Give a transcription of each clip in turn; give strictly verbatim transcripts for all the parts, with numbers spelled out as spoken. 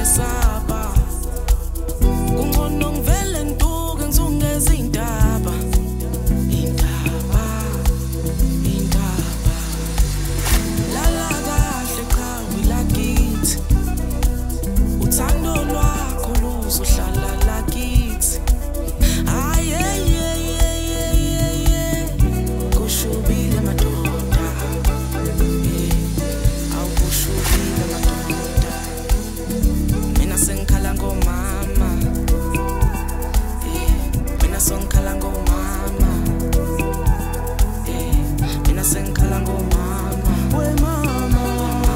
ngesaba kungcono ngivele ngiduke ngizungeza indaba indaba indaba lala kahle cha wilakithi uthando lwakho luzohlala lakithi aye ye ye ye ye kushubile madoda awukushubile madoda mina sengikhala ngomama mina sengikhala ngomama mina sengikhala ngomama we mama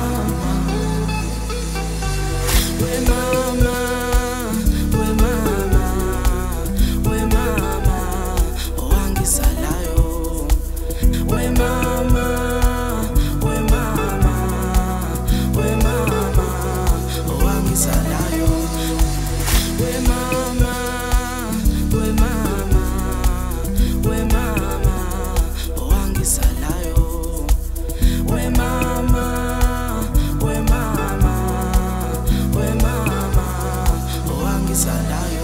we mama we mama we mama owangizalayo we mama we mama we mama owangizalayo we mama we mama we mama owangizalayo we mama we mama we mama owangizalayo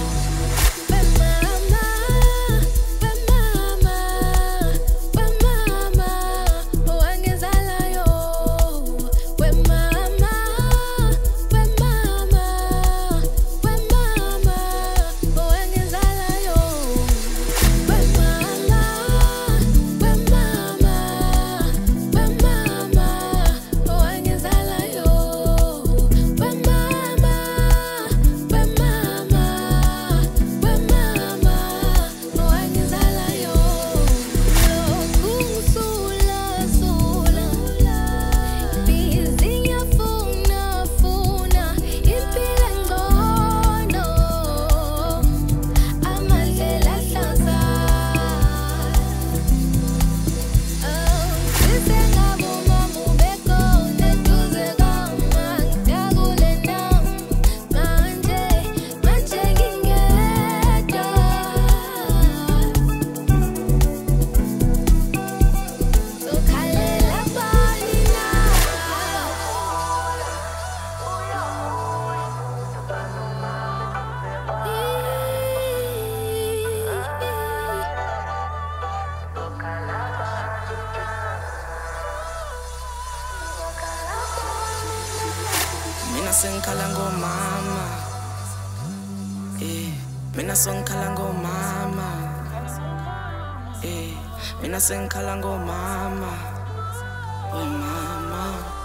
mina sengikhala ngomama eh mina sengikhala ngomama eh mina sengikhala ngomama we mama